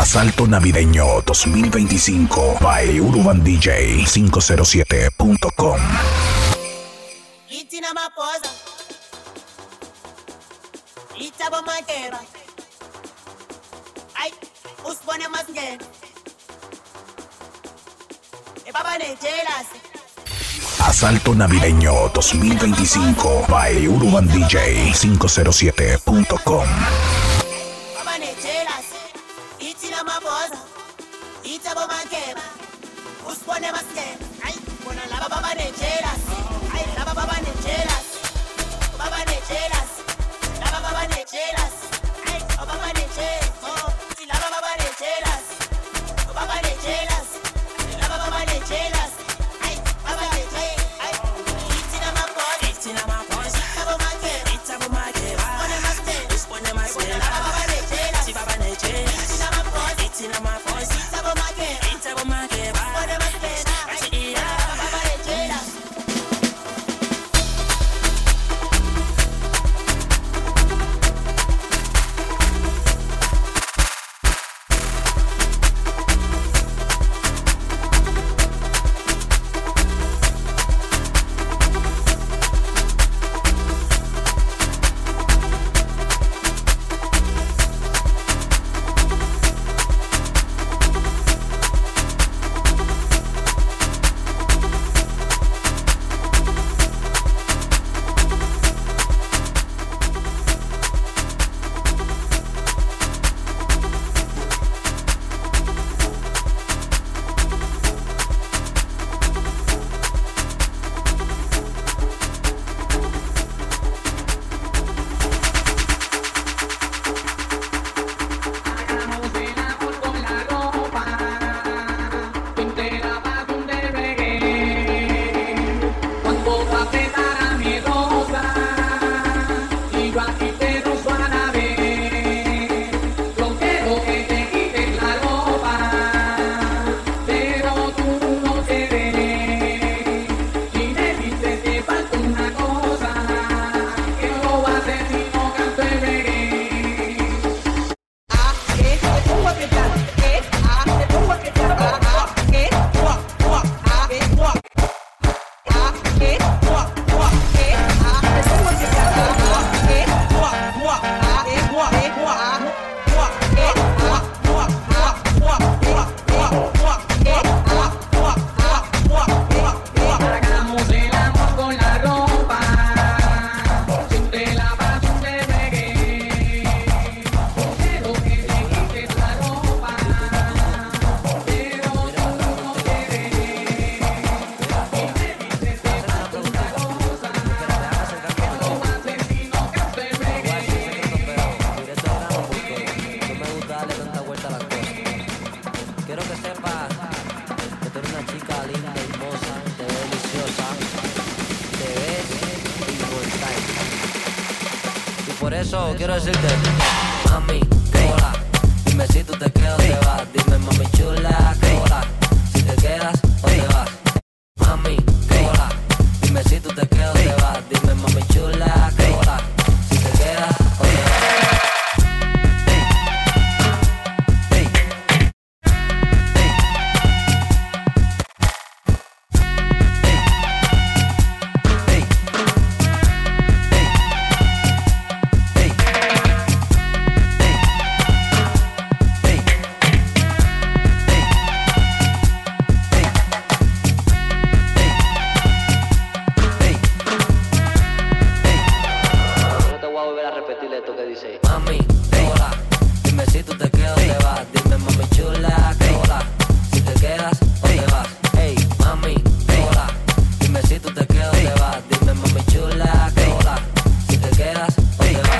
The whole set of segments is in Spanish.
Asalto Navideño 2025 by UrbanDJ507.com. Itina maposa, itaba makera, ay, usbone masgen, baba ne jelas. Asalto Navideño 2025 by UrbanDJ507.com. Baba ne jelas, itina maposa, itaba makera, usbone masgen, ay, bona la baba ne jelas. Ay, la baba ne jealous. Baba ne jealous. La baba ne jealous. Ay, oh baba ne jealous. Oh, si la baba ne jealous. Oh baba ne jealous. La baba ne jealous. Ay, baba ne jealous. Ay, itina maposa. Itina maposa. Itabo makera. Itabo makera. Usbone masgen. Usbone masgen. La baba ne jealous. Si baba ne jealous. Itina maposa. Itina maposa. Itabo makera. Itabo makera. Usbone masgen. Ay, la baba ne jealous. Por eso quiero decirte, mami, hola, dime si tú te quedas o te vas. Dime, mami chula, hola, si te quedas o te vas. Mami, hola, dime si tú te quedas o te vas. Dime, mami chula, hola, si te quedas o te vas. Mami, hola, dime si tú te quedas o te vas. Dime, mami chula, hola, si te quedas o te vas. Hey, mami, hola, dime si tú te quedas o te vas. Dime, mami chula, hola, si te quedas o te vas.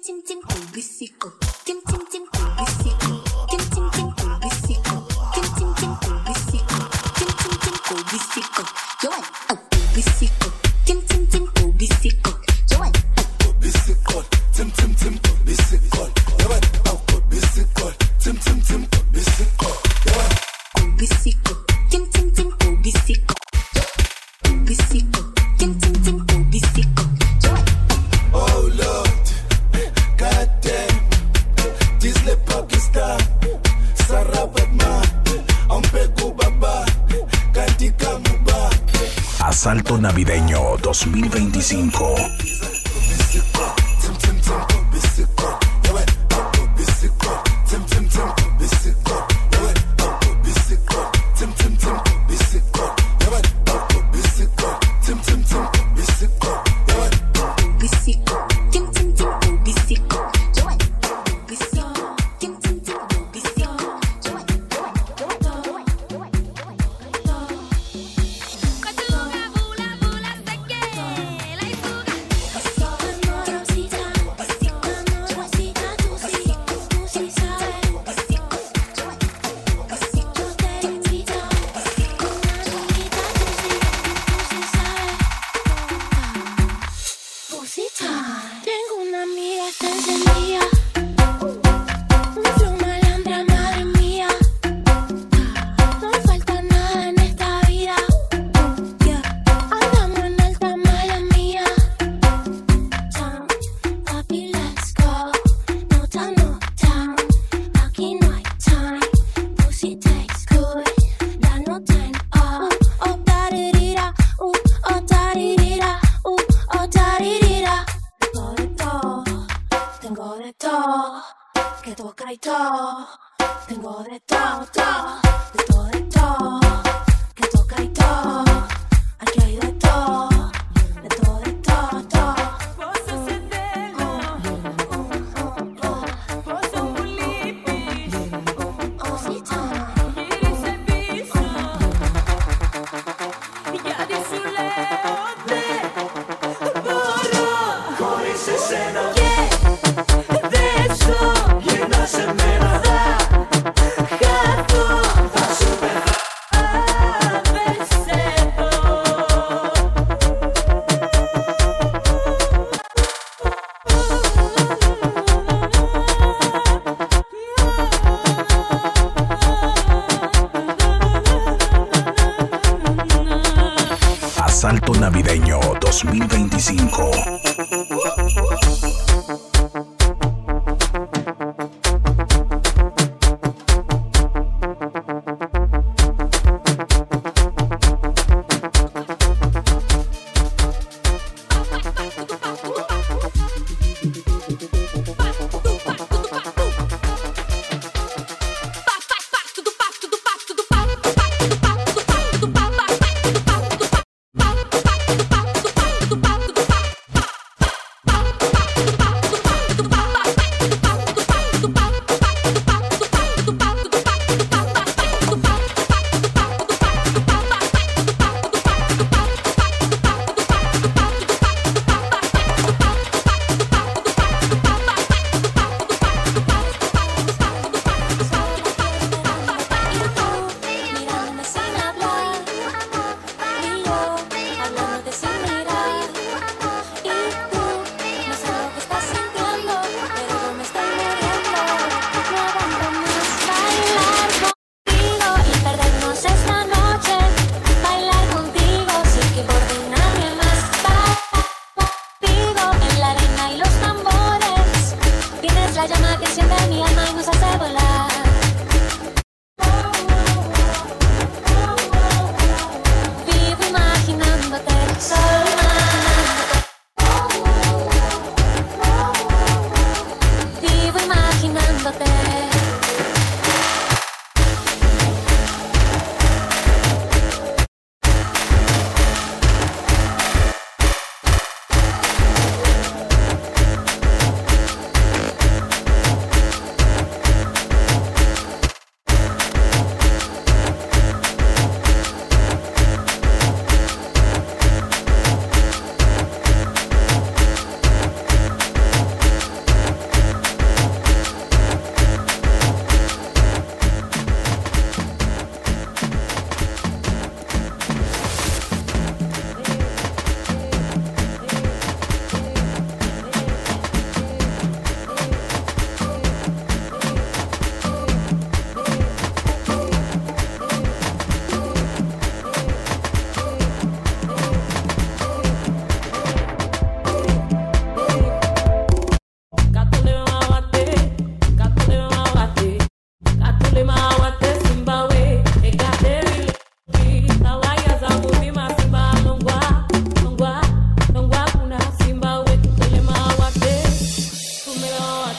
Asalto navideño 2025. Asalto navideño 2025.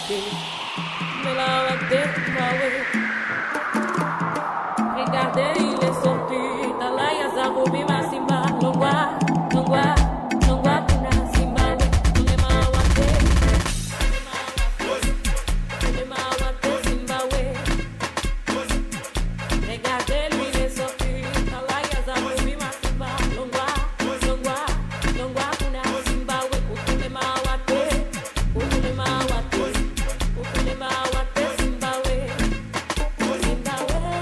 aguanté, me la aguanté, regardez, il est sorti, talaya zarubi masimba, longwa, longwa, longwa kuna simba, me ma aguanté, simba we, regardez, il est sorti, talaya zarubi masimba, longwa, longwa, longwa kuna simba we, me ma aguanté, me ma aguanté, simba we, simba we, simba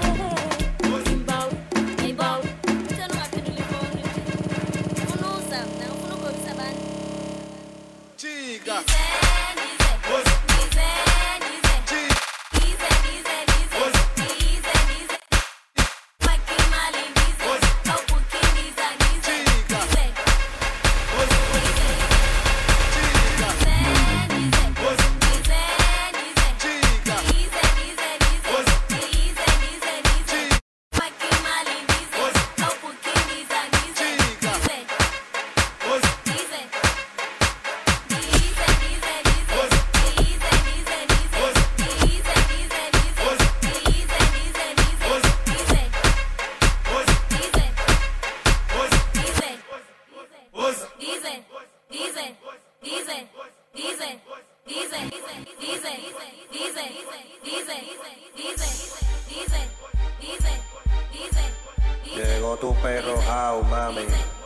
Llegó tu perro, au, mami.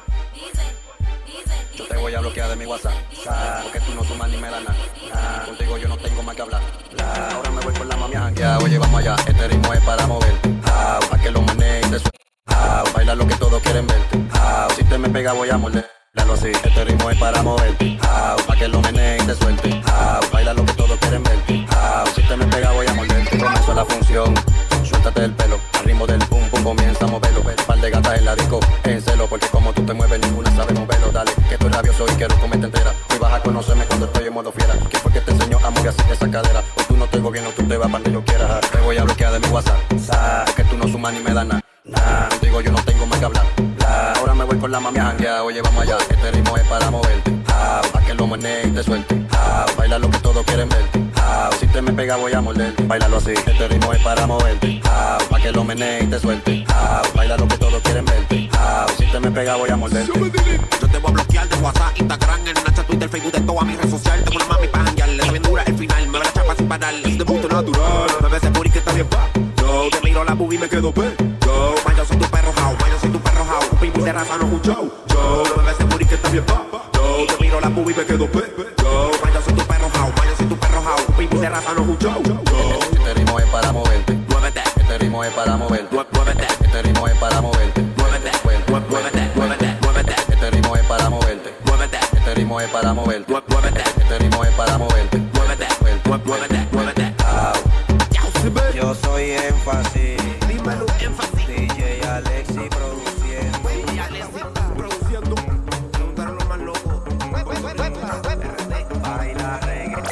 Yo te voy a bloquear de mi WhatsApp, porque tú no sumas ni me das nada. Contigo yo no tengo más que hablar. Ahora me voy con la mami a oye, vamos allá. Este ritmo es para mover, pa' que lo manejes de suerte. Baila lo que todos quieren verte. Si te me pega voy a morder. Dalo así, este ritmo es para moverte, pa' que lo menees y te suelte. Baila lo que todos quieren verte. Si te me pega voy a morderte. Comenzó la función, suéltate el pelo. Al ritmo del pum pum comienza a moverlo. Par de gatas en la disco, en celo. Porque como tú te mueves ninguna sabe moverlo. Dale, que estoy rabioso y quiero comerte entera. Hoy vas a conocerme cuando estoy en modo fiera. Que fue que te enseñó a mover así esa cadera. Hoy tú no te gobierno, tú te vas para donde yo quiera. Te voy a bloquear de mi WhatsApp, que tú no sumas ni me das nada. Contigo yo no tengo más que hablar. Ahora me voy con la mami a janguear. Oye, vamos allá, este ritmo es para moverte, pa' que lo manejes y te suelte. Baila lo que todos quieren verte. Si te me pega voy a morder. Bailalo así, este ritmo es para moverte, pa' que lo menees y te suelte. Baila lo que todos quieren verte. Si te me pega voy a morderte. Yo te voy a bloquear de WhatsApp, Instagram, el Snapchat, Twitter, Facebook, de todas mis redes sociales. Tengo una mami pa' janguear, está bien dura el final. Me va la chapa sin parar, es de gusto natural. Bebé ese puri que está bien pa'. Yo te miro la boobie y me quedo pe. Yo, man, yo soy tu perro how, man, yo soy tu perro how. Un pin de raza no es un show. Yo, bebé ese puri que está bien pa'. Yo te miro la boobie y me quedo pe. Yo, man, yo soy tu perro how, man, yo soy tu perro how. Un pin de raza no es un show. Este ritmo es para moverte, Muévete, este ritmo es para moverte, muévete, este ritmo es para moverte, muévete, muévete, muévete, muévete, este ritmo es para moverte, muévete, este ritmo es para moverte, muévete, este ritmo es para moverte, muévete, muévete, muévete. Yo soy énfasis, Dímelo, énfasis. DJ Alexi produciendo. Produciendo. Preguntaron lo más loco. Baila reggae.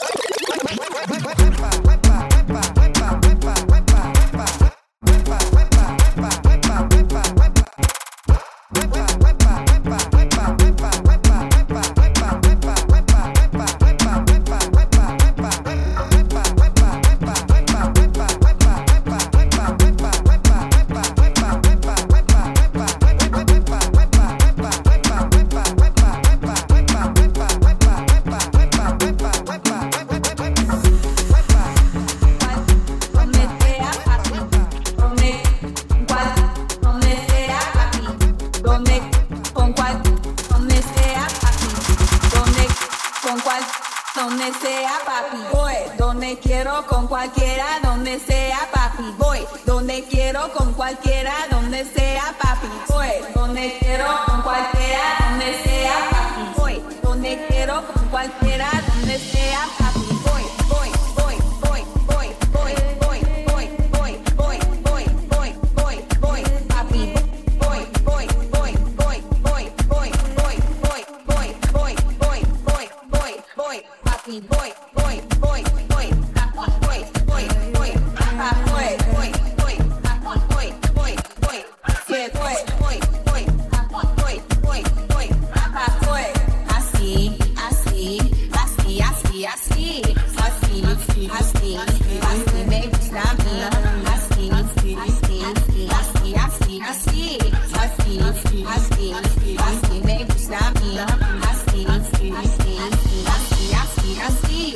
Donde sea papi, voy, donde quiero con cualquiera, donde sea papi, voy, donde quiero con cualquiera, donde sea papi, voy, donde quiero con cualquiera, donde sea papi, voy, donde quiero con cualquiera, donde sea papi, voy, voy, voy, voy, voy, voy, voy, voy, voy, voy, voy, voy, voy, voy, papi, voy, voy, voy, voy, voy, voy, voy, voy, voy, voy, voy, voy, voy, voy, papi, voy, voy, voy, voy, voy, voy, voy, voy, voy, voy, voy, voy, voy, que voy, voy, voy, voy, voy, voy, voy, así, así, así, así, así, así, así, así me gusta a mí, así, así, así, así, así, así, así, así me gusta a mí, así, así, así, así, así.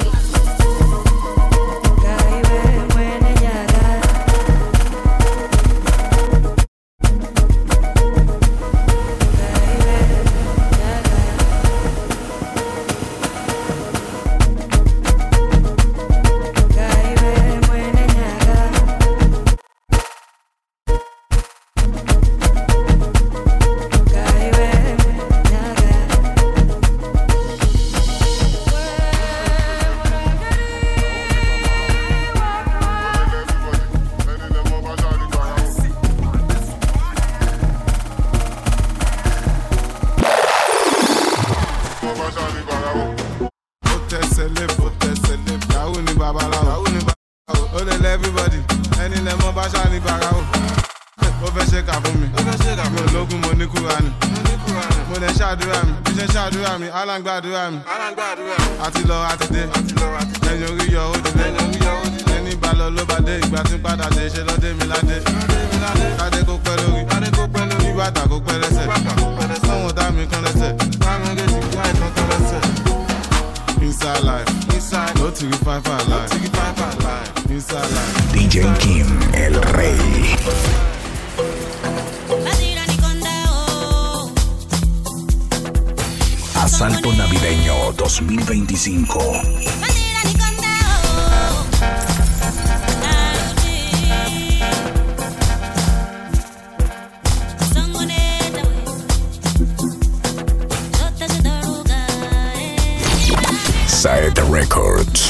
Gbàdúrà mi àti lọ àti dé lẹ́yìn orí yọ ó dé ẹni bá lọ ló bá dé ìgbà tí padà dé ṣe lọ́dé mi ládé kádé kó pẹ́ lórí kí bàtà kó pẹ́ lẹ́sẹ̀ fún ọ̀tá mi kan lẹ́sẹ̀ báwọn gé ti gbá ìtàn kan lẹ́sẹ̀. Inside life, no tiri five life, inside life. DJ Kim, el rey. Asalto Navideño 2025. Saed Records.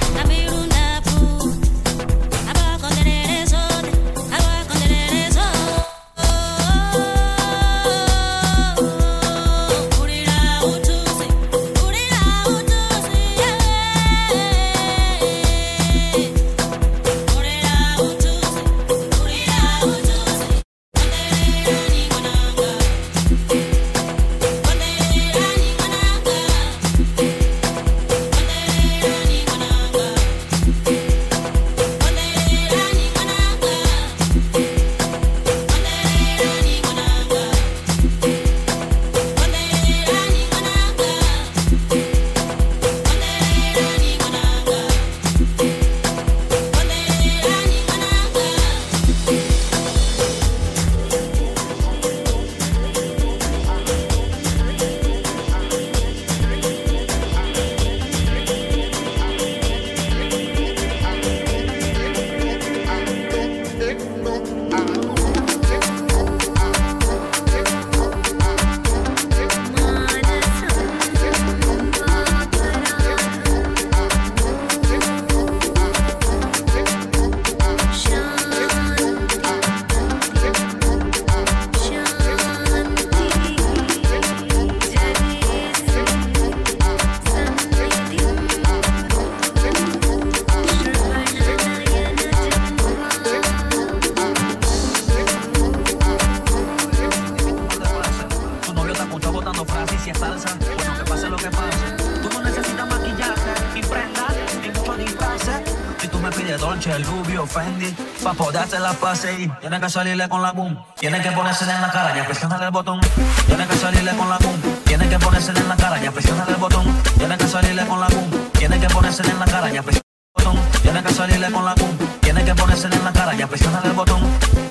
El rubio Fendi, pa' poderte la pase y tiene que salirle con la boom. Tiene que ponerse en la cara y presionar el botón. Tiene que salirle con la boom. Tiene que ponerse en la cara y presionar el botón. Tiene que salirle con la boom. Tiene que ponerse en la cara y presionar el botón. Tiene que salirle con la boom. Tiene que ponerse en la cara y presionar el botón.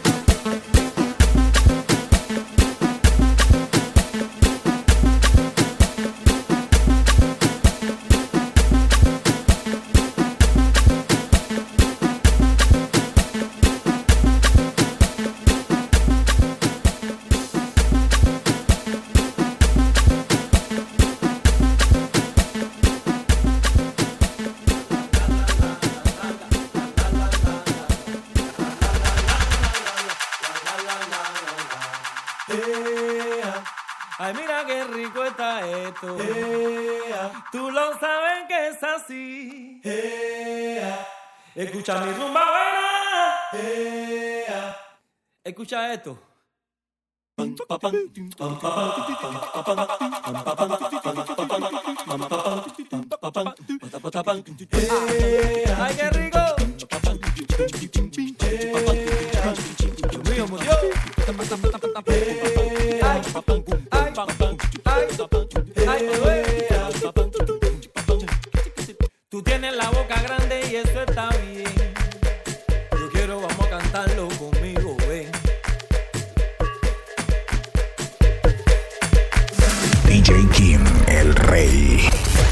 Ay, mira qué rico está esto. Tú lo sabes que es así. Escucha mi rumba buena. Escucha esto. ¡Ay, qué rico! Dios mío, murió. Tú tienes la boca grande y eso está bien. Yo quiero, vamos a cantarlo conmigo, ven. DJ Kim, el rey.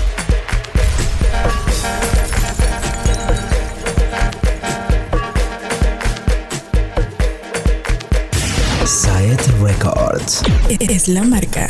Saed Records. Es la marca.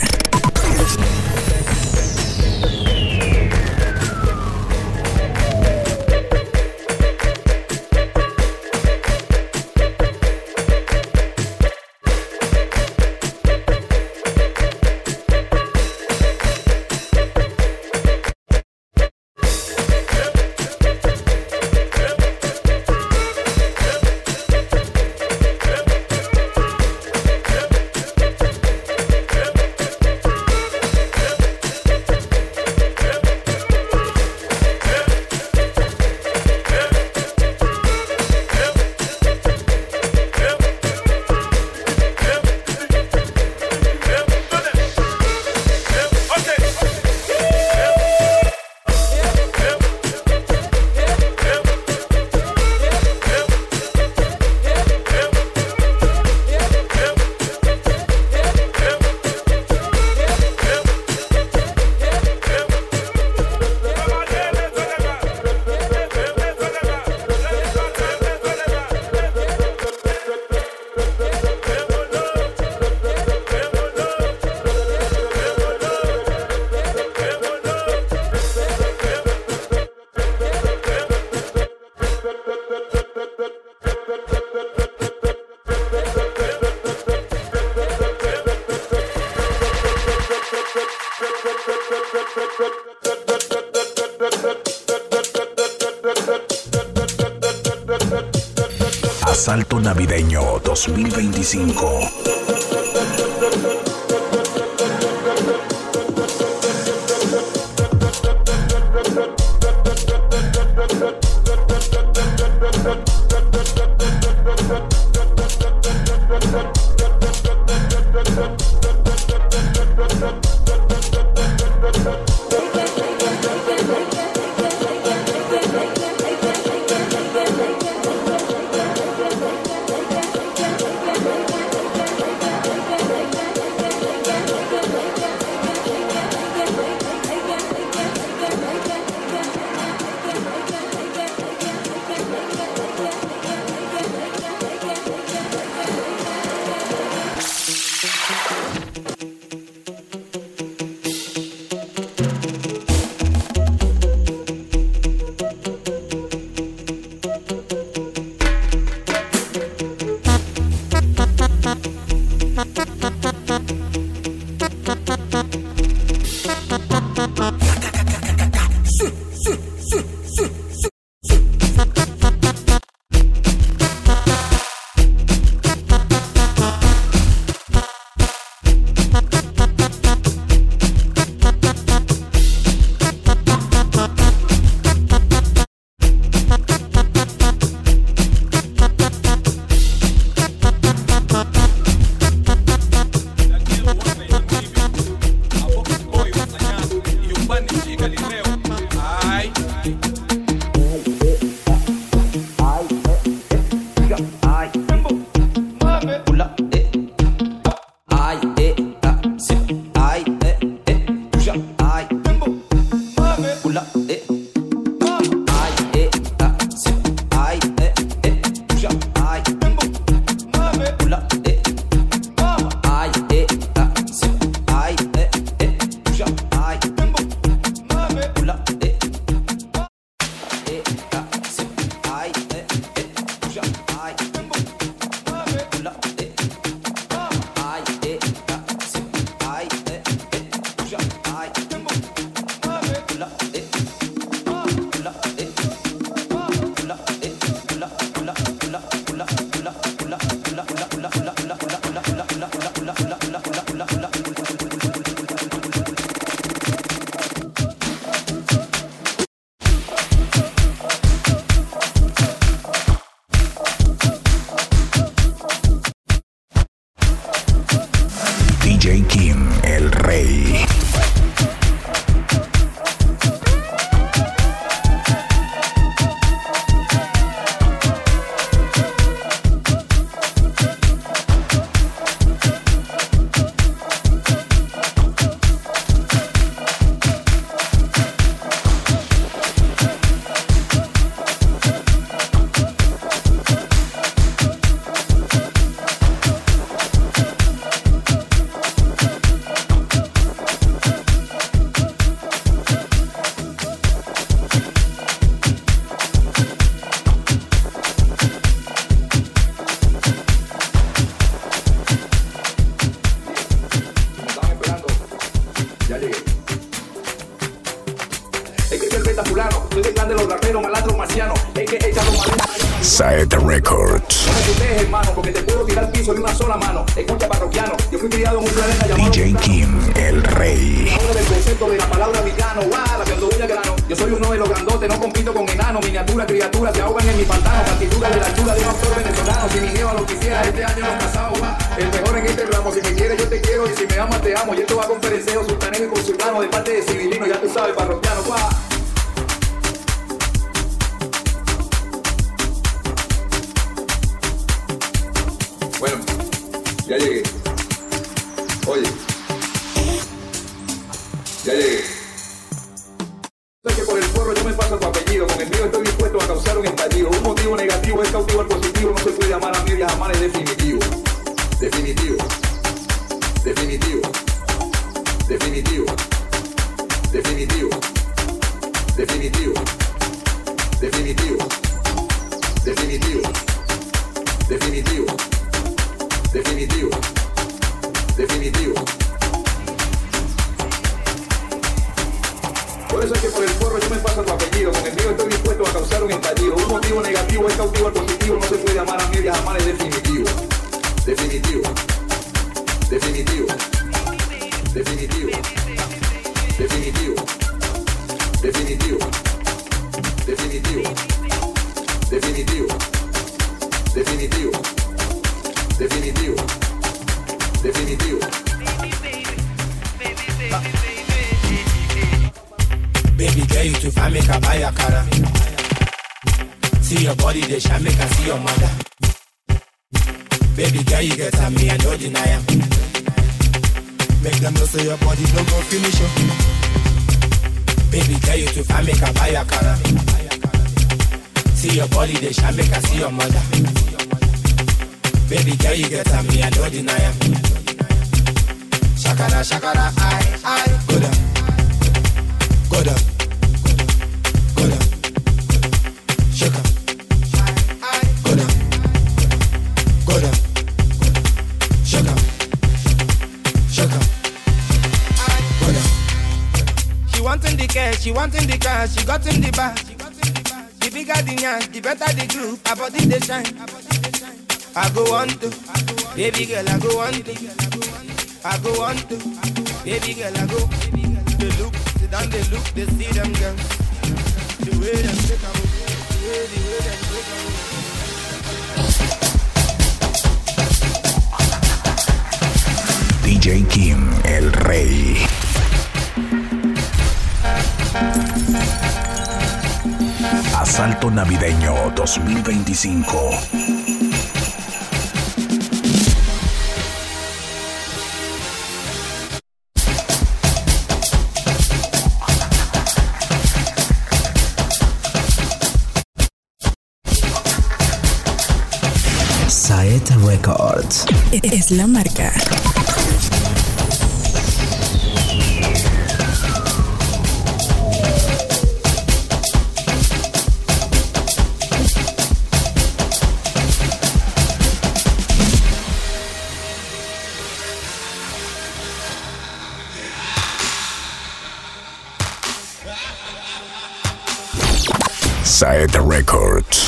Asalto navideño 2025. los malandros marcianos. Es que echa los malandros. Saed Records. No me putees, hermano, porque te puedo tirar al piso de una sola mano. Escucha, parroquiano, yo fui criado en un planeta llamado DJ Kim, el rey. Ahora del concepto de la palabra villano, la cuando voy al grano. Yo soy uno de los grandotes, no compito con enanos. Miniaturas, criaturas, se ahogan en mi pantano. Partituras de la chula de un actor venezolano. Si mi nieva lo quisiera, este año no casado, el mejor en este ramo. Si me quieres, yo te quiero. Y si me amas, te amo. Y esto va con Pereceo, sultanero y consultano. De parte de Civilino, ya tú sabes, parroquiano, Bueno, ya llegué. Oye, ya llegué. Sé que por el porro yo me paso tu apellido. Con el mío estoy dispuesto a causar un estallido. Un motivo negativo es cautivo al positivo. No se puede amar a medias, amar es definitivo. Definitivo. Definitivo. Definitivo. Definitivo. Definitivo. Definitivo. Definitivo. Definitivo. Definitivo. Definitivo. Por eso es que por el porro yo me paso tu apellido. Con el mío estoy dispuesto a causar un estallido. Un motivo negativo es cautivo al positivo. No se puede amar a medias, amar es definitivo. Definitivo. Definitivo. Definitivo. Definitivo. Definitivo. Definitivo. Definitivo. Definitivo. Definitivo. Definitivo. Baby girl, you too fine, make a buy a car. See your body, they shall make a see your mother. Baby girl, you get on me, I no deny am. Make them know so your body don't go finish you. Baby girl, you too fine, make a buy a car. See your body, they shall make a see your mother. Baby girl, you get on me, I no deny am. Shakara, shakara, I, go down. Go down, go down, shake up, go down, go down, shake up, go down. She wanting the cash, she wanting the cash, she got in the bag. The bigger the nyash, the better the group, her body they shine. I go on to, baby girl, I go on to, I go on to, baby girl, I go. The look. And they look, they see them girls. The way them take a move, the way them take a move. DJ Kim, el rey. Asalto Navideño 2025. Saed Records es la marca. Saed Records.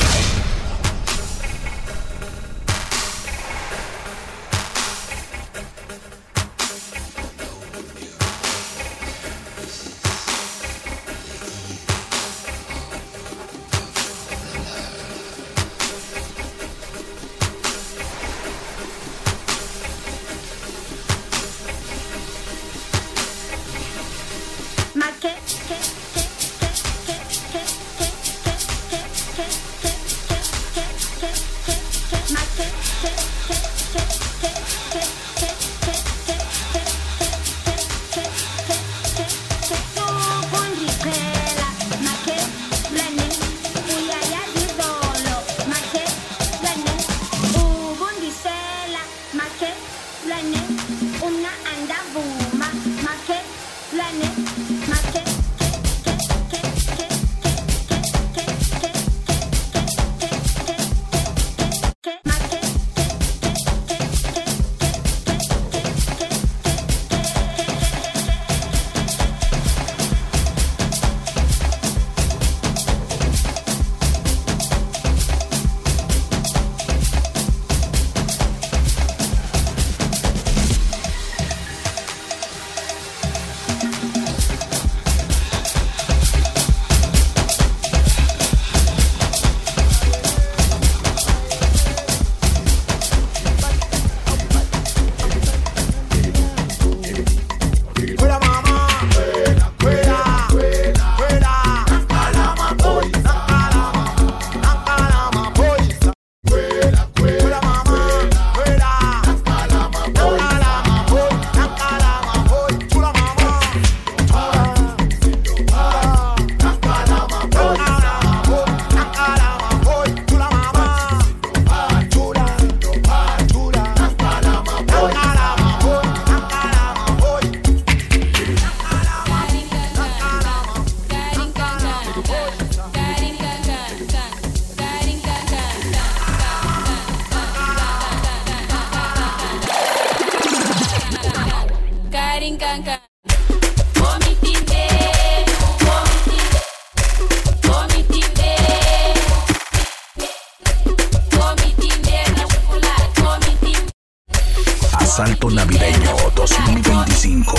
Asalto Navideño 2025.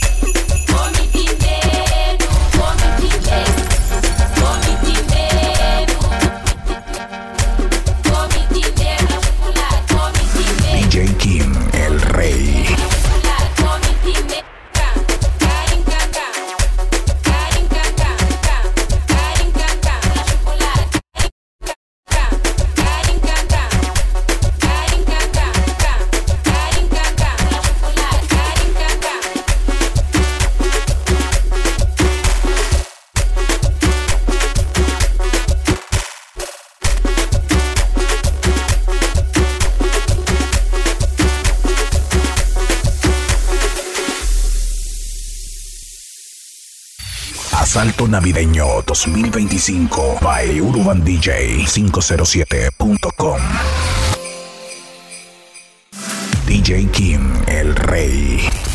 DJ Kim, el rey. Asalto Navideño 2025 by Urban DJ 507.com. DJ Kim, el rey.